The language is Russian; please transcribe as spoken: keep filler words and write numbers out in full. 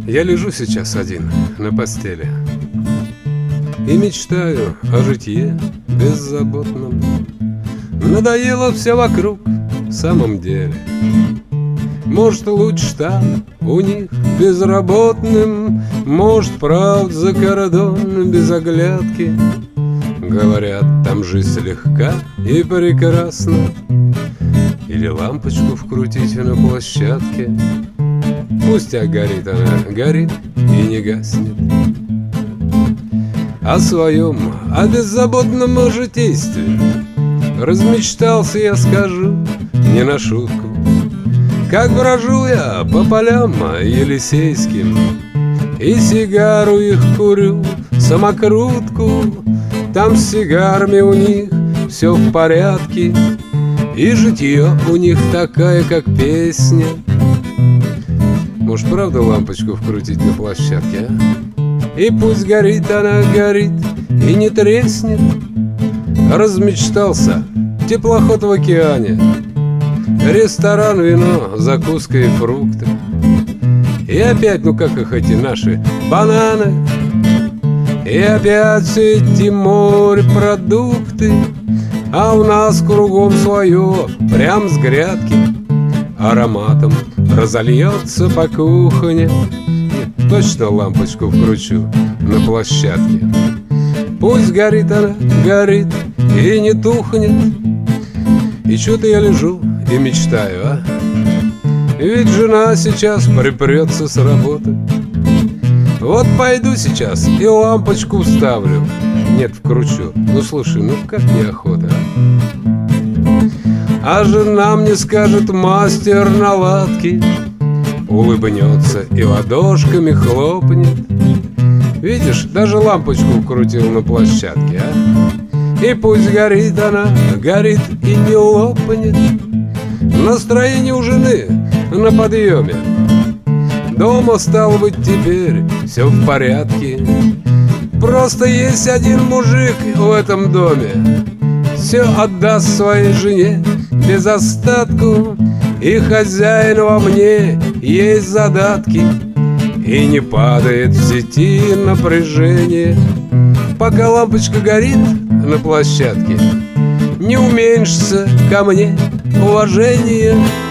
Я лежу сейчас один на постели и мечтаю о житье беззаботном. Надоело все вокруг в самом деле. Может, лучше там у них безработным, может, правда за кордон без оглядки. Говорят, там жизнь легка и прекрасна. Или лампочку вкрутить на площадке. Пусть а горит она, горит и не гаснет. О своем, о беззаботном житействе размечтался я, скажу, не на шутку. Как брожу я по полям елисейским и сигару их курю, самокрутку. Там с сигарами у них все в порядке, и житье у них такая, как песня. Может, правда лампочку вкрутить на площадке, а? И пусть горит она, горит и не треснет. Размечтался теплоход в океане, ресторан, вино, закуска и фрукты. И опять, ну как их эти наши бананы. И опять все эти морепродукты. А у нас кругом свое, прям с грядки. Ароматом разольется по кухне. Нет, точно лампочку вкручу на площадке. Пусть горит она, горит и не тухнет. И что-то я лежу и мечтаю, а? Ведь жена сейчас припрется с работы. Вот пойду сейчас и лампочку вставлю. Нет, вкручу. Ну слушай, ну как неохота, а? А жена мне скажет: мастер наладки. Улыбнется и ладошками хлопнет. Видишь, даже лампочку вкрутил на площадке, а? И пусть горит она, горит и не лопнет. Настроение у жены на подъеме. Дома, стало быть, теперь все в порядке. Просто есть один мужик в этом доме, все отдаст своей жене без остатку. И хозяин во мне есть задатки. И не падает в сети напряжение. Пока лампочка горит на площадке, не уменьшится ко мне уважение.